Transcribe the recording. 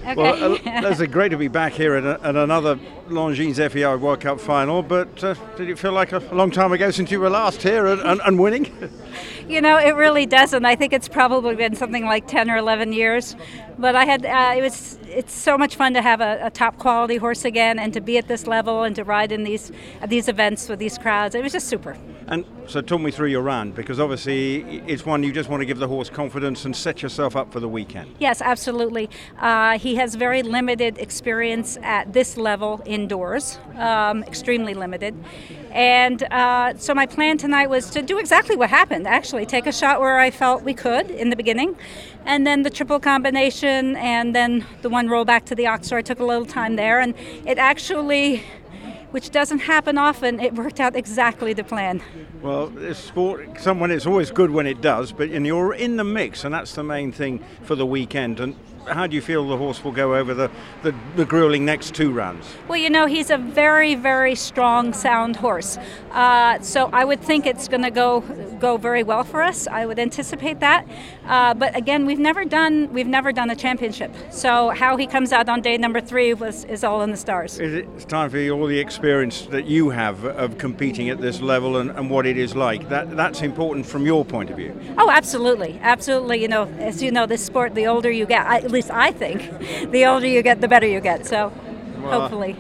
Okay. Well, Leslie, great to be back here at another Longines FEI World Cup final, but did it feel like a long time ago since you were last here and winning? You know, it really doesn't. I think it's probably been something like 10 or 11 years. But I had it's so much fun to have a top quality horse again and to be at this level and to ride in these events with these crowds. It was just super. And so talk me through your run, because obviously it's one you just want to give the horse confidence and set yourself up for the weekend. Yes, absolutely. He has very limited experience at this level indoors, extremely limited. And so my plan tonight was to do exactly what happened, actually. Take a shot where I felt we could in the beginning, and then the triple combination, and then the one roll back to the Oxford. I took a little time there, and it actually, which doesn't happen often, it worked out exactly the plan. Well, this sport, it's always good when it does, but you're in the mix, and that's the main thing for the weekend. And how do you feel the horse will go over the grueling next two rounds? Well, you know, he's a very, very strong, sound horse. So I would think it's going to go very well for us. I would anticipate that. But again, we've never done a championship. So how he comes out on day number 3 is all in the stars. It's time for all the experience that you have of competing at this level and what it is like. That's important from your point of view. Oh, absolutely, absolutely. You know, as you know, this sport, the older you get, at least I think, the older you get, the better you get. So hopefully.